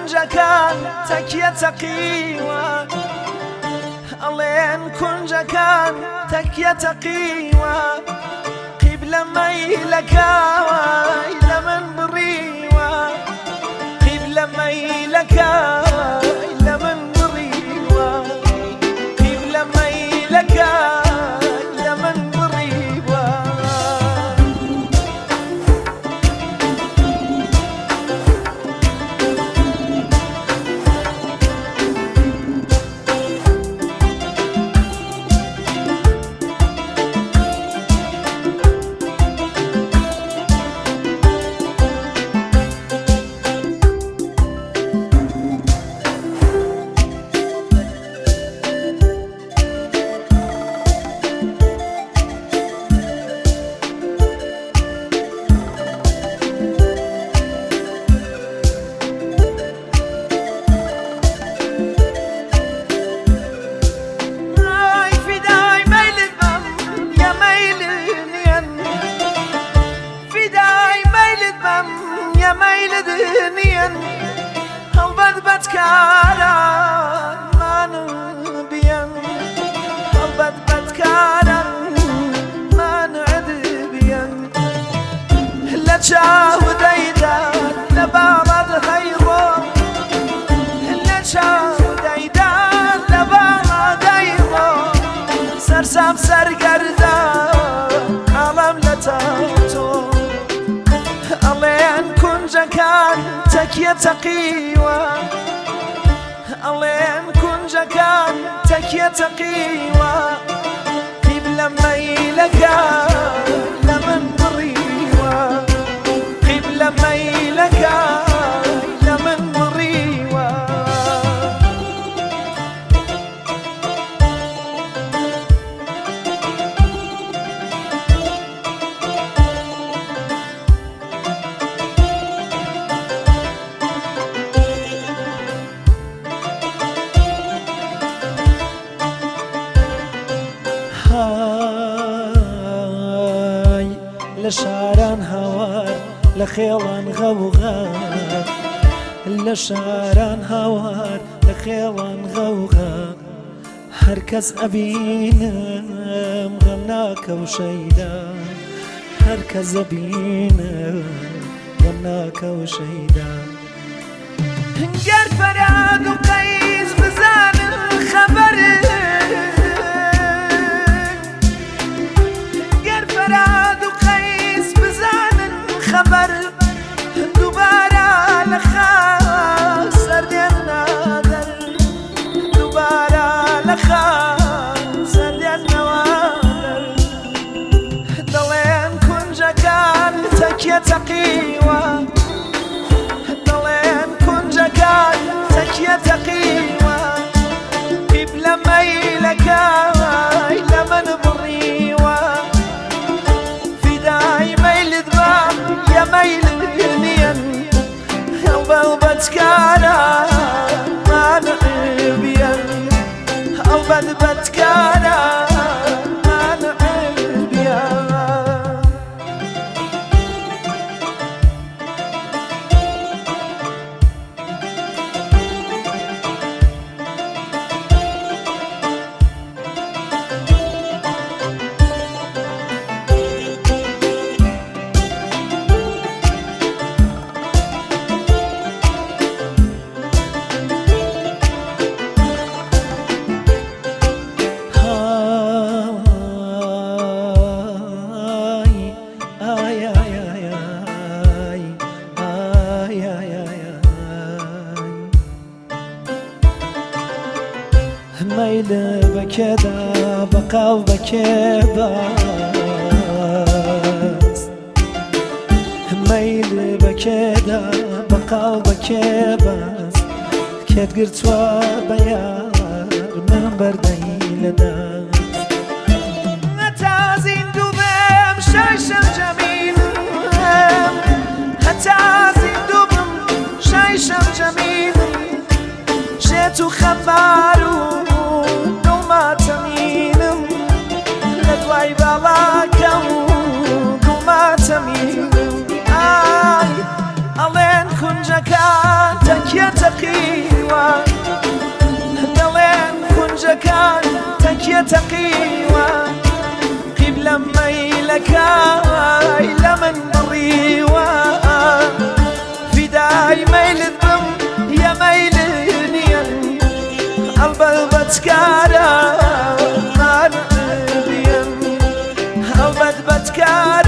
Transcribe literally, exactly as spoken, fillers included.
كونجەکان تەکیە تەقیوە ئەڵێن کونجەکان تەکیە تەقیوە قیبلە مەیلەکەوای لە من بڕیوە قیبلە مەیلەکەوای لە من بڕیوە قیبلە مەیلەکەوای لە من بڕیوە هەڵبەت بەدکاران مانم بیان هەڵبەت بەدکاران مانعد بیان لە چاودەیدان لە باڕەد هەیڕۆ لە چاودەیدان لە باڕەد هەیڕۆ سەرسام سەرگەردان ئاڵەم لە تاوتۆ ئەڵێن کونجەکان تەکیە تەقیوە ئەڵێن کونجەکان تەکیە تەقیوە قیبلە مەیلەکەوای لە من بڕیوە قیبلە مەیلەکەوای لە من بڕیوە لە شاران هاوار لە خێڵان غەوغا لە شاران هاوار لە خێڵان غەوغا هەرکەس ئەبینم غەم ناکەوشەیدا هەرکەس ئەبینم غەم ناکەوشەیدا گەر فەراد و قەیس بزانن خەبەرن گەر فەراد و قەیس بزانن خەبەر دووبارە لە خاک سەردێن نادەر دووبارە لە خاک سەردێنەوە دەڵێن کونجەکان تەکیە تەقیوە دەڵێن کونجەکان تەکیە تەقیوە قیبلە مەیلەکەوای لە من بڕیوە فیدای مەیلت بام یە مەیل نیەن هەڵبەت بەدکاران مانع بیان هەڵبەت بەدکاران مانع بیان مەیل بەکێدا بەقاو بەکێ باس مەیل بەکێدا بەقاو بەکێ باس کێت گرتووە بە یار من بەردەی لەداس هەتا زیندوو بم شای شەمجەمینم هەتا زیندوو بم شای شەمجەمینم شێت و خەبار و دڵماتەمینم لە دوای باڵاکەم و دڵماتەمینم ئای ئەڵێن کونجەکان تەکیە تەقی تقيوة قبل ميلك لمن بريوة فداي ميل الضم يا ميل نيم قلب بتكارا ما نبين قلب بتكارا